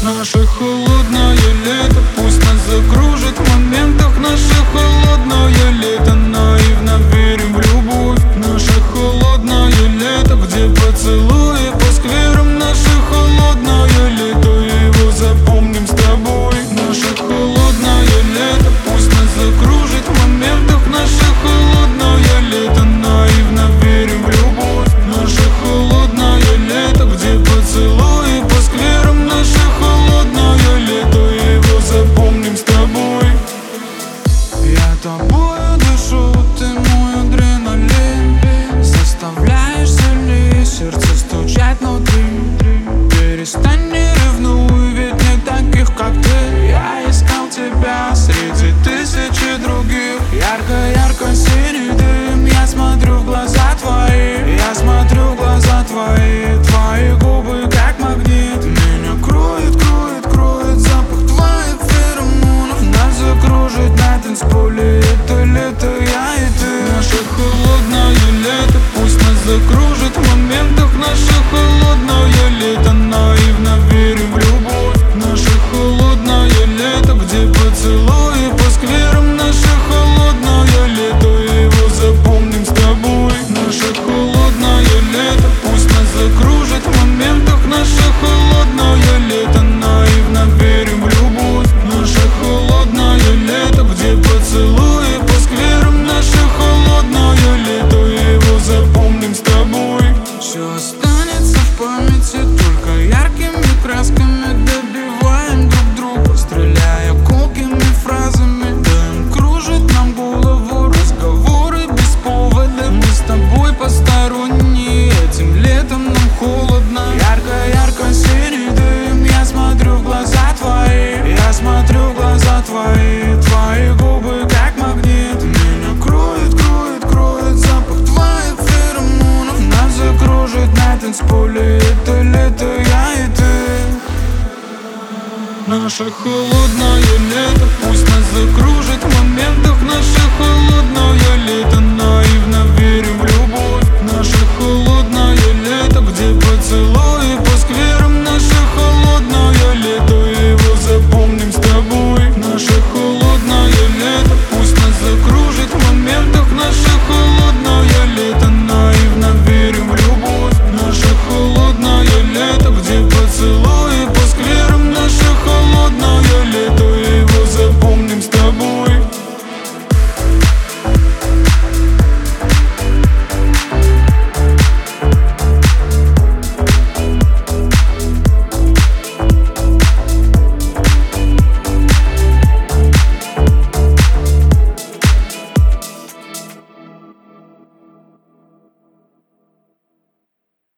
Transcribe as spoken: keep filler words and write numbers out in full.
Наше холодное лето пусть нас закружит в моментах. Наше холодное лето, наивно верим в любовь. Наше холодное лето, где поцелуи по скверам. Наше холодное лето, его запомним с тобой. Наше холодное лето пусть нас закружит в моментах. Наше холодное лето, наивно верим в любовь. Наше холодное лето, где поцелуи по скверам. Наше холодное лето, его запомним с тобой. Я тобою дышу, ты мой адреналин. Заставляешь сильнее сердце стучать внутри. Перестань, не ревнуй, ведь нет таких, как ты. Я искал тебя среди тысячи других. Ярко-ярко синий дым. Я смотрю в глаза твои, я смотрю в глаза твои. Твои губы как магнит. Меня кроет, кроет, кроет запах твоих феромонов. Нас закружит на танцполе это лето, я и ты. Наше холодное лето пусть нас закружит в моментах. Наше холодное лето, наивно верим в любовь. Наше холодное лето, где поцелуи по скверам. Наше холодное лето, его запомним с тобой. Наше холодное лето пусть нас закружит в моментах. Наше холодное лето, наивно верим в любовь. Наше холодное лето, где поцелуи по скверам. Наше холодное лето, его запомним с тобой. Все останется в памяти только яркими красками. Добиваем друг друга, стреляя колкими фразами. Дым кружит нам голову, разговоры без повода. Мы с тобой посторонние, этим летом нам холодно. Ярко-ярко синий дым. Я смотрю в глаза твои, я смотрю в глаза твои. Твои губы как магнит. Меня кроет, кроет, кроет запах твоих феромонов. Нас закружит на танцполе это лето, я и ты. Наше холодное лето пусть нас закружит в моментах. Наше холодное лето, наивно верим в любовь. Наше холодное лето, где поцелуи